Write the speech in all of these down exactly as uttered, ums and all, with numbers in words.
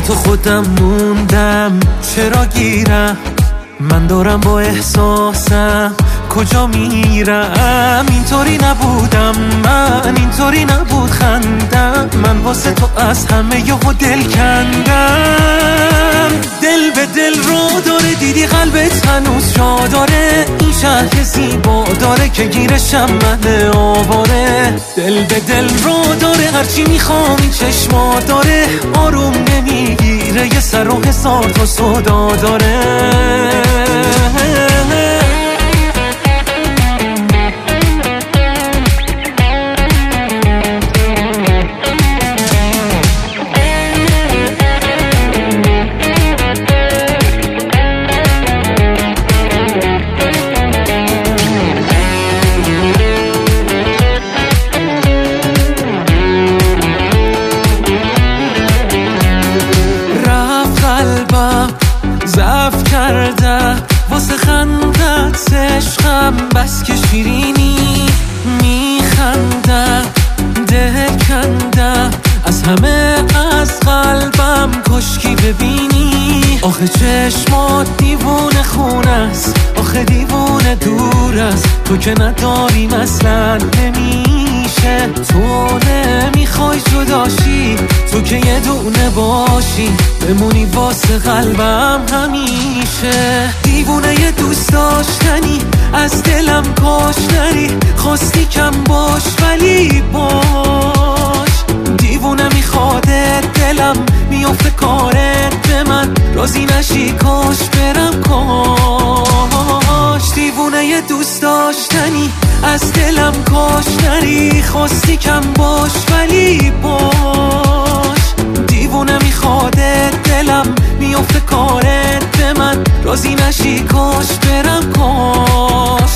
تو خودم موندم، چرا گیرم؟ من دارم با احساسم کجا میرم؟ اینطوری نبودم من، اینطوری نبود خندم، من واسه تو از همه یهو دل کندم. دل به دل رو داره، دیدی قلبت هنوز جا داره، این شهر زیبا داره که گیرشم من آواره. دل به دل رو داره، هرچی میخوام این چشما داره، آروم نمیگیره، یه سر و هزار تا صدا داره. ضعف کرده واسه خندت عشقم، بس که شیرینی میخنده، دل کنده از همه، از قلبم کشکی ببینی. آخه چشمات دیوونه خونه است، آخه دیوونه دور است، تو که نداری اصلا نمیشه. تو نمیخوای جداشی، تو که یه دونه باشی، بمونی واسه قلبم همیشه. دیوونه یه دوست داشتنی، از دلم کاش نری، خواستی کم باش ولی باش. دیوونه میخوادت، دلم میافته کارت به من، راضی نشی کاش برم کاش. دیوونه یه دوست داشتنی، از دلم کاش نری، خواستی کم باش ولی باش. دیوونه میخوادت، دلم میافته کارت به من، راضی نشی کاش برم کاش.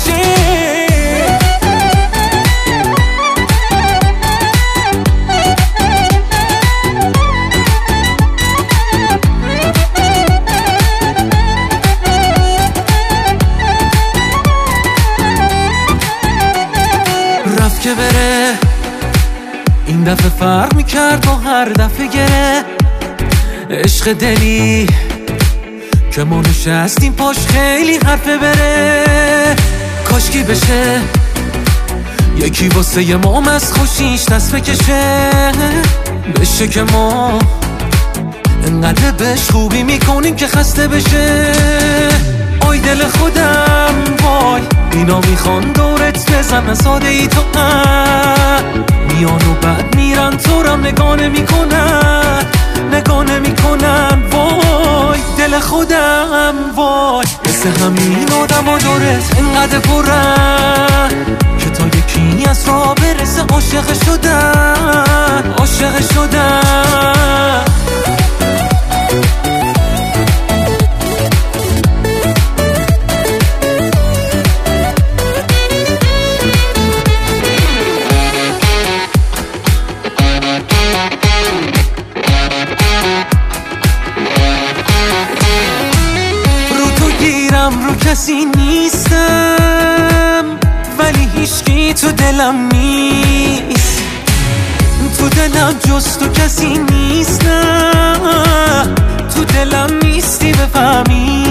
رفت که بره، این دفعه فرق میکرد با هر دفعه گره. عشق دلی که ما نشستیم پاش خیلی حرفه بره. کاشکی بشه یکی واسه ی ما از خوشیش دست بکشه، بشه که ما انقدر بهش خوبی میکنیم که خسته بشه. آی دل خودم وای، اینا میخوان دورت بزن، ساده ای تو هم میان و بعد میرن، تو رم نگاه نمیکنن، نگاه نمیکنن. وای دل خودم وای، مثل همین آدم ها دورت انقدر پرن که تا یکی از راه برسه عاشق شدن، عاشق شدن. رو کسی نیستم ولی هیچکی تو دلم نیست، تو دلم جز تو کسی نیست، نه تو دلم نیستی بفهمی.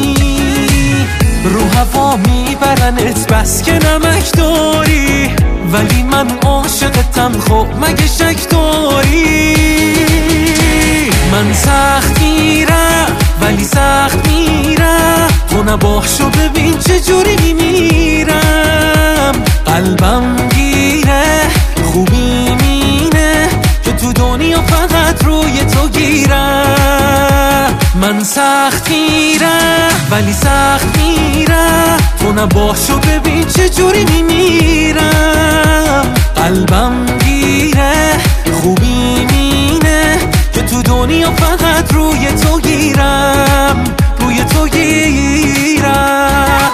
رو هوا میبرنت بس که نمک داری، ولی من عاشقتم خب مگه شک داری؟ من سخت میرم ولی سخت میرم، تو نباشو ببین چجوری میمیرم. قلبم گیره خوبی مینه که تو دنیا فقط روی تو گیرم. من سخت میرم ولی سخت میرم، تو نباشو ببین چجوری میمیرم. قلبم گیره خوبی مینه که تو دنیا فقط روی تو گیرم، روی تو گیرم.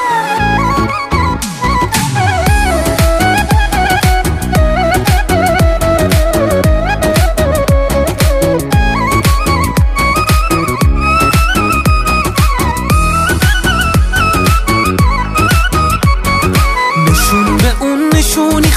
نشون به اون نشونی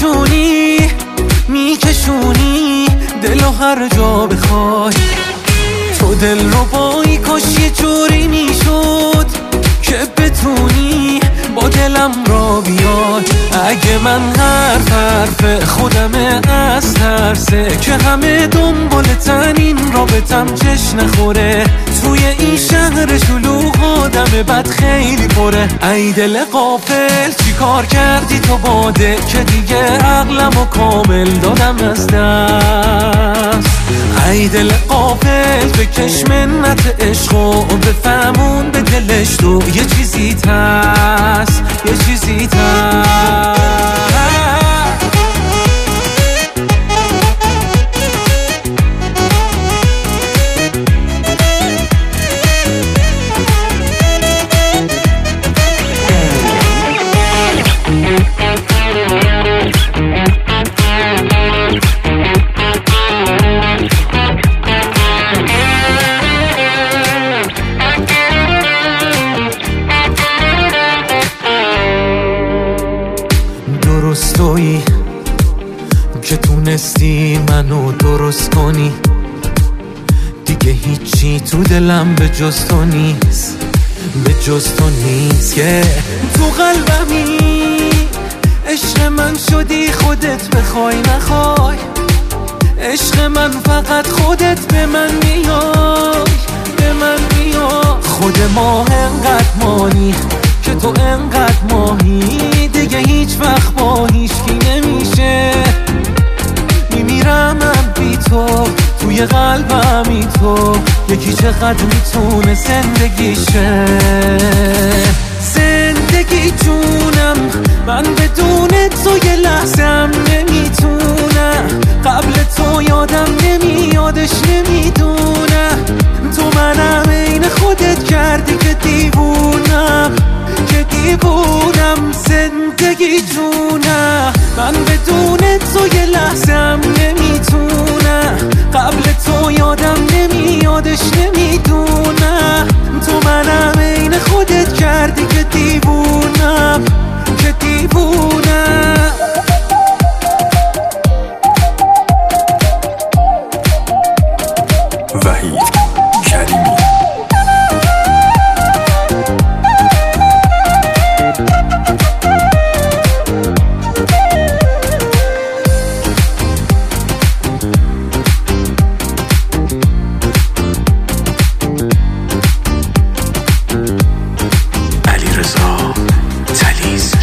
خوبشونی، میکشونی دلو هر جا بخوای. تو دل رو بایی کاش یه جوری میشد که بتونی با دلم را بیای. اگه من حرف حرف خودمه از ترسه که همه دنبالتن این رابطم جشن نخوره. توی این شهر شلوغ آدم بد خیلی پره. ای دل غافل چی کار کردی تو باده که دیگه عقلمو کامل دادم از دست. ای دل غافل بکش منت عشق و بفهمون به دلش تو یه چیزی هست، یه چیزی هست. درستویی که تونستی منو درست کنی، دیگه هیچی تو دلم به جز تو نیست، به جز تو نیست. که تو قلبمی عشق من شدی خودت بخوای نخوای. عشق من فقط خودت به من میای، به من میای. خود ما انقدر مانی که تو انقدر ماهی، دیگه هیچ وقت با هیچکی نمیشه. میمیرم من بی تو، توی قلبمی تو. یکی چقدر میتونه زندگیشه، زندگی جونم. من بدون تو یه لحظه هم نمیتونم. قبل تو یادم نمیادش نمیدونم. تو منم عین خودت کردی که دیوونم، که دیوونم. زندگی جونم. من بدون تو یه لحظه هم نمیتونم. قبل تو یادم نمیادش نمیدونم. تو منم عین خودت کردی که دیوونم، که دیوونم. وحید کریمی. علیرضا تلیز.